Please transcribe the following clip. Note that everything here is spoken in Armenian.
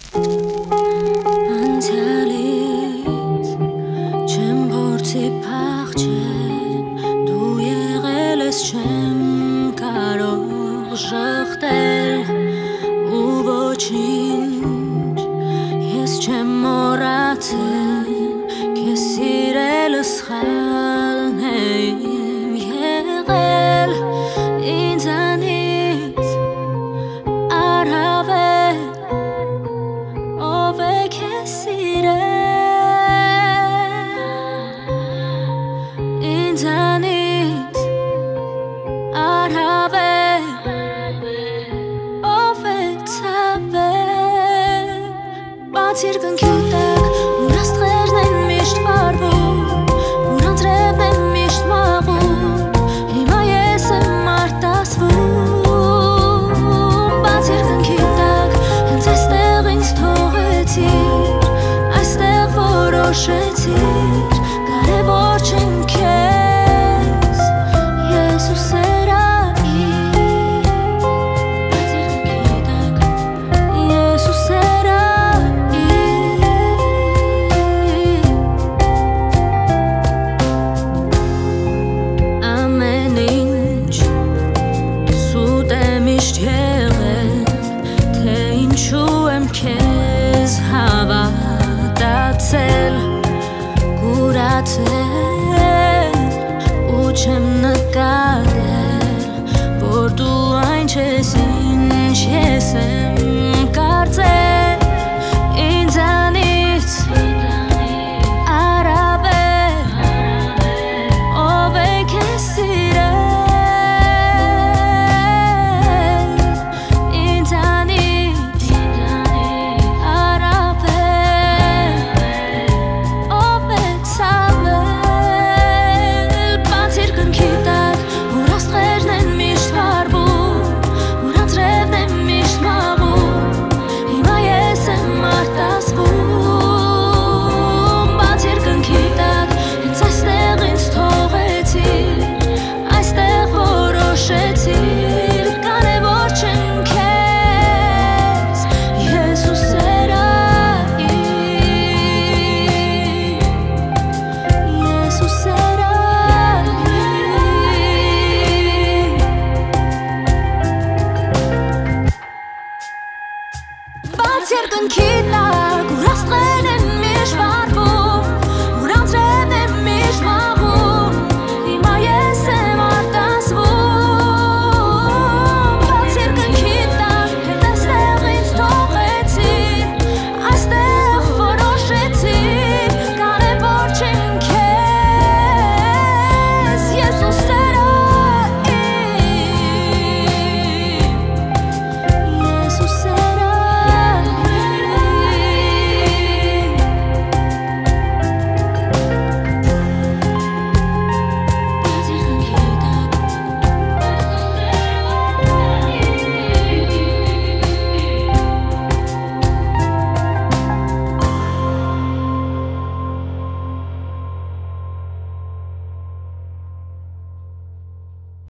Անցյալից չեմ փորձի փախչել, դու եղել ես չեմ կարող ժխտել ու ոչինչ ես չեմ մոռացել, քեզ սիրելը սխալն է իմ եղել, ինձանից առավել ով է քեզ սիրել, ինձանից առավել ով է ցավել, բաց երկնքի տակ ուր աստղերն են միշտ վառվում, ուր անձրևն են միշտ մաղում, հիմա ես եմ արտասվում, բաց երկնքի տակ հենց այստեղ ինձ թողեցիր, այստեղ որոշեցիր, կարևոր չեմ քեզ, ես ու սերային, բաց երկնքի տակ ես ու սերային, ամեն ինչ սուտ է միշտ եղել, թե ինչու եմ քեզ հավատացել, կուրացել ու չեմ նկատել, որ դու այն չես ինչ ես եմ կարծել, ինձանից առավել ով է քեզ սիրել, ինձանից առավել ով է ցավել, բաց երկնքի տակ ուր աստղերն են միշտ վառվում, ուր անձրևն են միշտ մաղում, հիմա ես եմ արտասվում, բաց երկնքի տակ հենց այստեղ ինձ թողեցիր, այստեղ որոշեցիր, կարևոր չեմ քեզ, ես ու սերային, ես ու սերային, բաց երկնքի տակ ուր աստղերն են միշտ